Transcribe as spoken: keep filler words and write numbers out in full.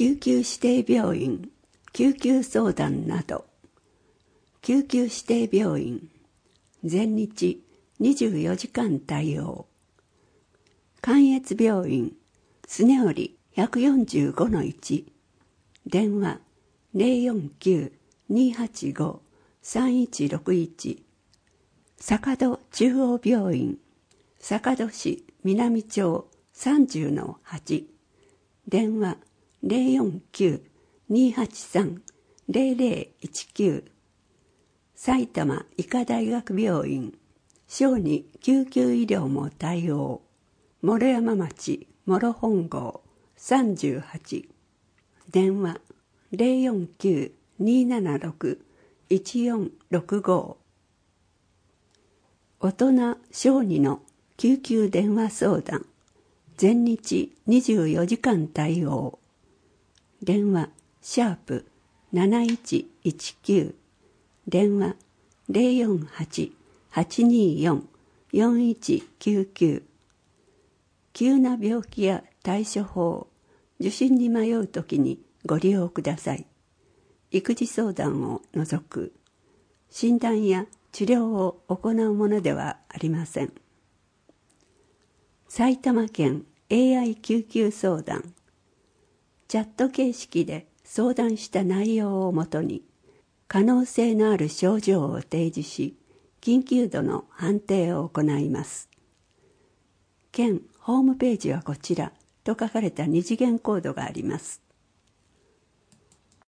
救急指定病院、救急相談など。救急指定病院、全日にじゅうよじかん対応。関越病院、スネオリ ひゃくよんじゅうごのいち、電話 ゼロよんきゅう にーはちご さんいちろくいち。坂戸中央病院、坂戸市南町 さんじゅうのはち、電話 ゼロよんきゅう にーはちさん ゼロゼロいちきゅう。埼玉医科大学病院、小児救急医療も対応。諸山町諸本郷さんじゅうはち、電話 ゼロよんきゅう にーななろく いちよんろくご。大人小児の救急電話相談、全日にじゅうよじかん対応。電話シャープなないちいちきゅう、電話 ゼロよんはち はちにーよん よんいちきゅうきゅう。急な病気や対処法、受診に迷うときにご利用ください。育児相談を除く、診断や治療を行うものではありません。埼玉県 エーアイ 救急相談、チャット形式で相談した内容をもとに、可能性のある症状を提示し、緊急度の判定を行います。県ホームページはこちらと書かれた二次元コードがあります。